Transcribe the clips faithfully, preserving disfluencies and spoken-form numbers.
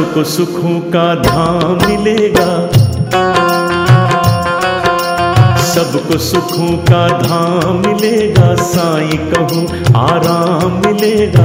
सबको सुखों का धाम मिलेगा, सबको सुखों का धाम मिलेगा, साईं कहो आराम मिलेगा।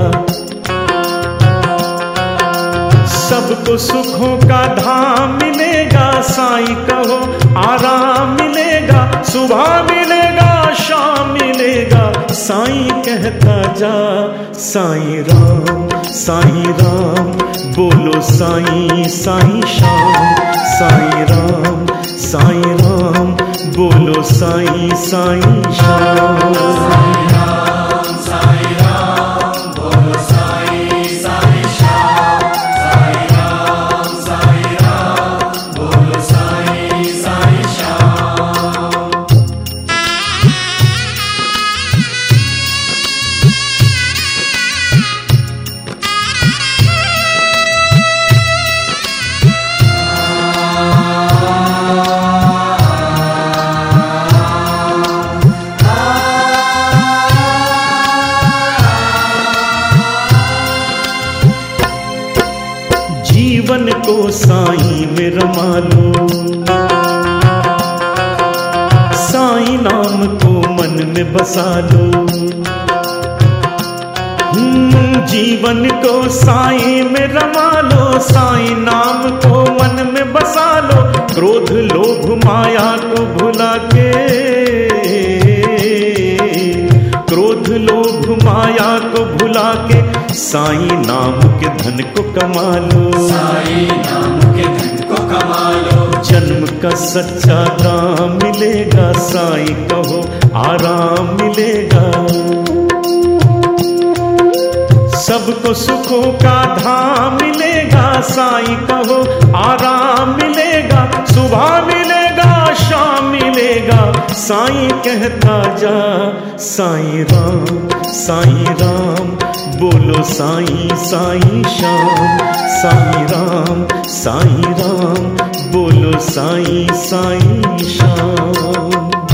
सबको सुखों का धाम मिलेगा, साईं कहो आराम मिलेगा, सुबह मिलेगा शाम मिलेगा, साईं कहता जा साईं राम साईं राम, बोलो साईं साईं शाम, साईं राम साईं राम, बोलो साईं साईं शाम। साईं राम साईं राम, बोलो साईं साईं शाम, साईं राम साईं राम, बोलो साईं साईं शाम। जीवन को साईं में रमा लो, साईं नाम को मन में बसा लो। जीवन को साईं में रमा लो, साईं नाम को मन में बसा लो, क्रोध लोभ माया को भुला के, क्रोध लोभ माया को भुला के, साईं नाम के धन को कमा लो, साईं नाम के धन को कमा लो। जन्म का सच्चा दाम मिलेगा, साईं कहो आराम मिलेगा। सबको सुखों का धाम मिलेगा, साईं कहो आराम मिलेगा, सुबह मिलेगा शाम मिलेगा, साईं कहता जा साईं राम साईं राम, बोलो साईं साईं शाम, साईं राम साईं राम, बोलो साईं साईं शाम।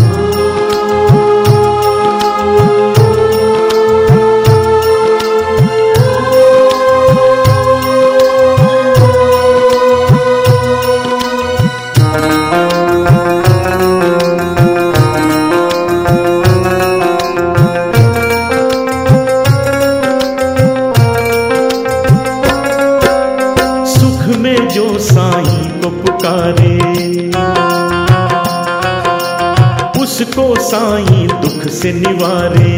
जो साईं को पुकारे, उसको साईं दुख से निवारे।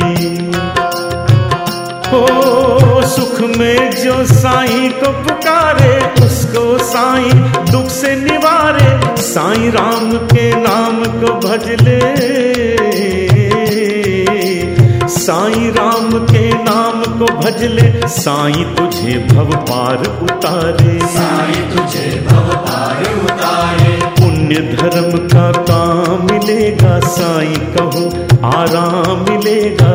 ओ सुख में जो साईं को पुकारे, उसको साईं दुख से निवारे, साईं राम के नाम को भज ले, साईं राम के नाम को भज ले, साईं तुझे भव पार उतारे, साईं तुझे भव पार उतारे। पुण्य धर्म का काम मिलेगा, साईं कहो आराम मिलेगा।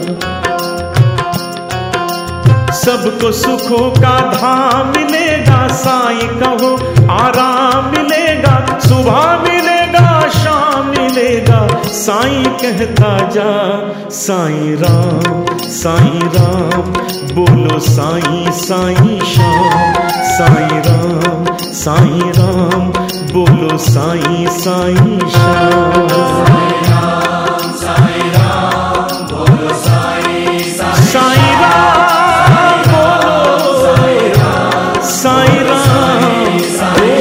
सबको सुखों का धाम मिलेगा, साईं कहो आराम मिलेगा, सुबह मिलेगा शाम मिलेगा, साईं कहता जा साईं राम साईं राम, बोलो साईं साईं शाम, साईं राम साईं राम, बोलो साईं साईं शाम। साईं राम साईं राम, बोलो साईं साईं राम बोलो, साईं राम